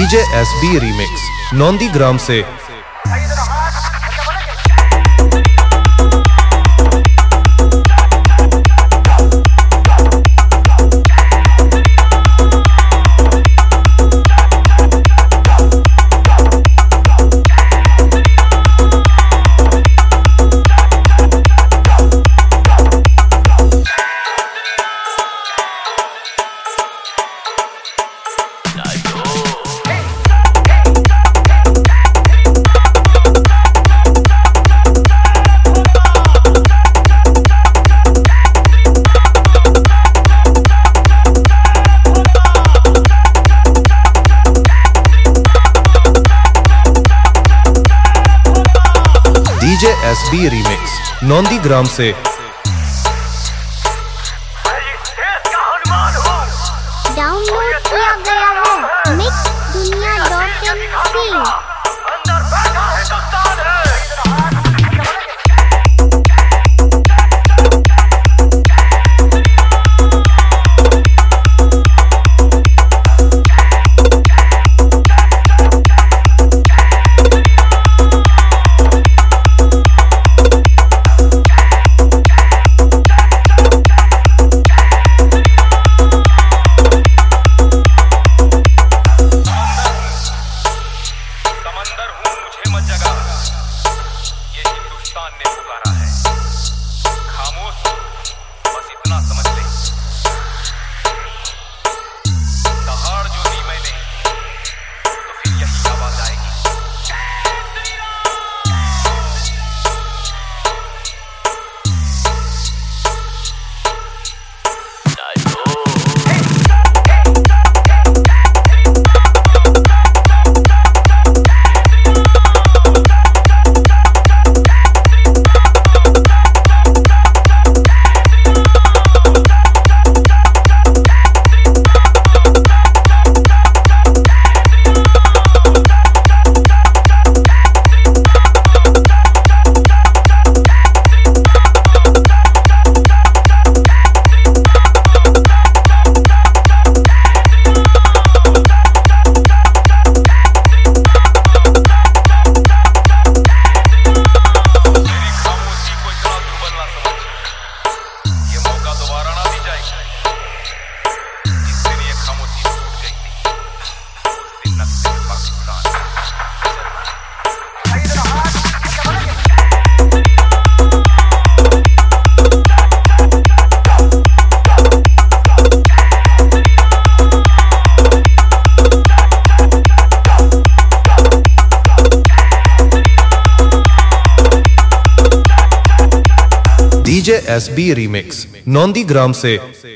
DJ SB remix नौंदीग्राम से। DJ SB remix नौंदीग्राम से। Download किया गया है मिक्स दुनिया.mc। समंदर हूँ मुझे मत जगा, ये हिंदुस्तान ने पुकारा है। खामोश बस इतना समझ ले, दहाड़ जो दी मैंने तो फिर यही आवाज आएगी। डीजे एसबी रीमिक्स नौंदीग्राम से।